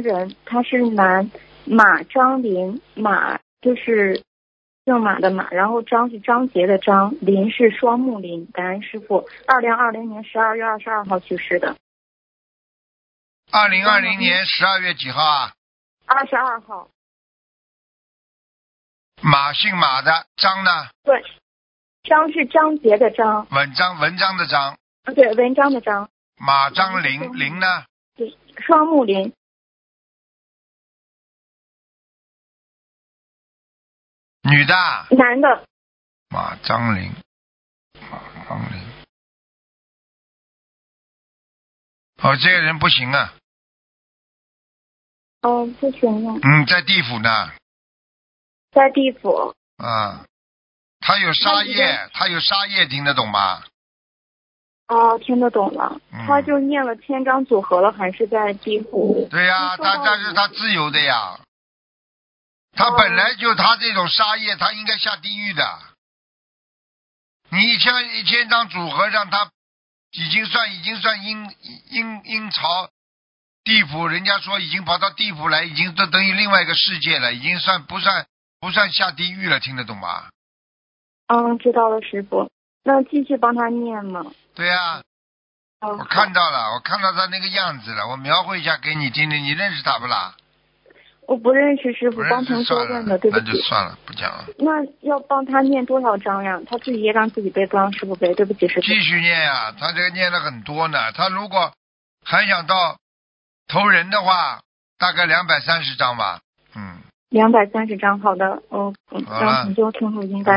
人，他是男，马张林，马就是姓马的马，然后张是张杰的张，林是双木林。感恩师傅。2020年12月22号去世的。 2020年12月几号啊 22号。 马姓马的，张呢？ 对，张是张杰的张， 文章的章。 对，文章的章。 马张林，林呢？ 对，双木林。 女的？ 男的。 马张林。哦，这个人不行啊。 哦，不行了。 在地府呢。 在地府。 啊，他有杀业，听得懂吗？ 哦，听得懂了。他就念了1000张组合了，还是在地府。 对呀，但是他自由的呀。他本来就他这种杀业，他应该下地狱的。你1000张组合上，他已经算阴曹地府，人家说已经跑到地府来，已经都等于另外一个世界了，已经不算下地狱了，听得懂吗？ 知道了，师傅。那继续帮他念吗？ 对呀。我看到了，我看到他那个样子了，我描绘一下给你听听，你认识他不啦？ 我不认识，师傅，帮同学问的，对不起。 那就算了，不讲了。 那要帮他念多少章呀？他自己也让自己背，不让师傅背，对不起，师傅。 继续念呀，他这个念了很多呢。他如果还想到投人的话，大概230章吧。230章， 好的。让同学听后应该。